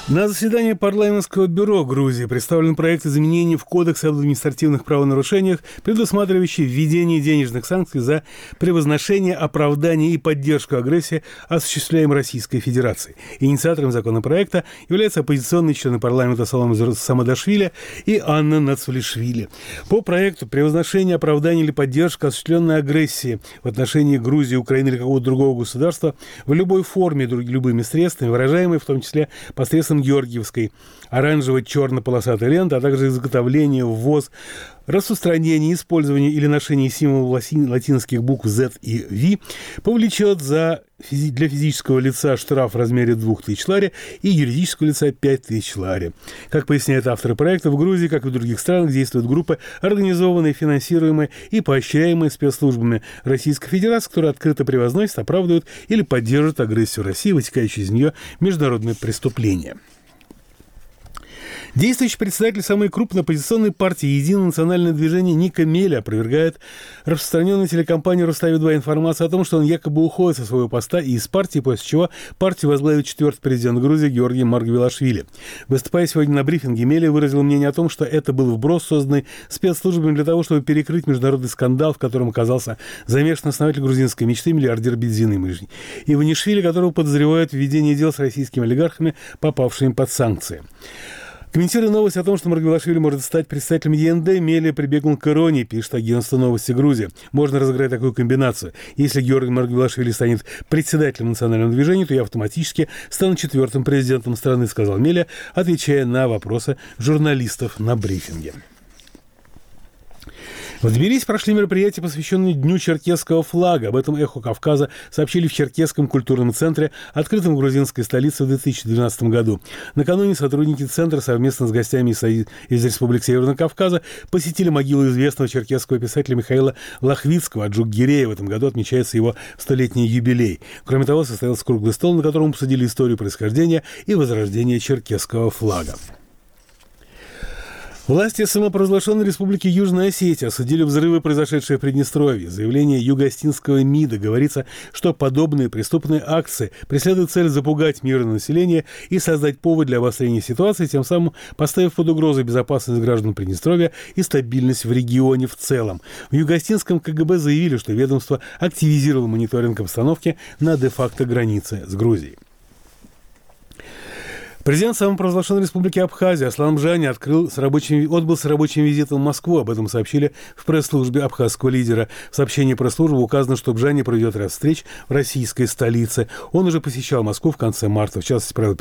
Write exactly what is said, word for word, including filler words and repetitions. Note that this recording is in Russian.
На заседании парламентского бюро Грузии представлен проект изменений в Кодекс об административных правонарушениях, предусматривающий введение денежных санкций за превозношение, оправдание и поддержку агрессии, осуществляемой Российской Федерацией. Инициатором законопроекта являются оппозиционные члены парламента Салом Самадашвили и Анна Нацулишвили. По проекту превозношение, оправдание или поддержка осуществленной агрессии в отношении Грузии, Украины или какого-то другого государства в любой форме, любыми средствами, выражаемые в том числе посредством георгиевской оранжево-черно-полосатой ленты, а также изготовление, ввоз, распространение, использование или ношение символов латинских букв Z и V повлечет за, для физического лица штраф в размере две тысячи лари и юридического лица пять тысяч лари. Как поясняют авторы проекта, в Грузии, как и в других странах, действуют группы, организованные, финансируемые и поощряемые спецслужбами Российской Федерации, которые открыто превозносят, оправдывают или поддерживают агрессию России, вытекающие из нее международные преступления. Действующий председатель самой крупной оппозиционной партии «Единое национальное движение» Ника Мели опровергает распространенную телекомпанию «Рустави-два» информацию о том, что он якобы уходит со своего поста и из партии, после чего партию возглавит четвертый президент Грузии Георгий Маргвелашвили. Выступая сегодня на брифинге, Мели выразил мнение о том, что это был вброс, созданный спецслужбами для того, чтобы перекрыть международный скандал, в котором оказался замешан основатель грузинской мечты миллиардер Бедзин Иванишвили, которого подозревают в ведении дел с российскими олигархами, попавшими под санкции. Комментируя новость о том, что Маргвелашвили может стать председателем ЕНД, Мели прибегнул к иронии, пишет агентство «Новости Грузии». Можно разыграть такую комбинацию. Если Георгий Маргвелашвили станет председателем национального движения, то я автоматически стану четвертым президентом страны, сказал Мели, отвечая на вопросы журналистов на брифинге. В Тбилиси прошли мероприятия, посвященные Дню черкесского флага. Об этом «Эхо Кавказа» сообщили в Черкесском культурном центре, открытом в грузинской столице в две тысячи двенадцатом году. Накануне сотрудники центра совместно с гостями из, из Республик Северного Кавказа посетили могилу известного черкесского писателя Михаила Лохвицкого, Аджук-Гирея. В этом году отмечается его столетний юбилей. Кроме того, состоялся круглый стол, на котором обсудили историю происхождения и возрождения черкесского флага. Власти самопровозглашенной республики Южная Осетия осудили взрывы, произошедшие в Приднестровье. В заявлении юго-остинского МИДа говорится, что подобные преступные акции преследуют цель запугать мирное население и создать повод для обострения ситуации, тем самым поставив под угрозу безопасность граждан Приднестровья и стабильность в регионе в целом. В юго-остинском КГБ заявили, что ведомство активизировало мониторинг обстановки на де-факто границе с Грузией. Президент самопровозглашенной республики Абхазия Аслан Бжани открыл с рабочим, отбыл с рабочим визитом в Москву. Об этом сообщили в пресс-службе абхазского лидера. В сообщении пресс-службы указано, что Бжани проведет ряд встреч в российской столице. Он уже посещал Москву в конце марта. В частности, провел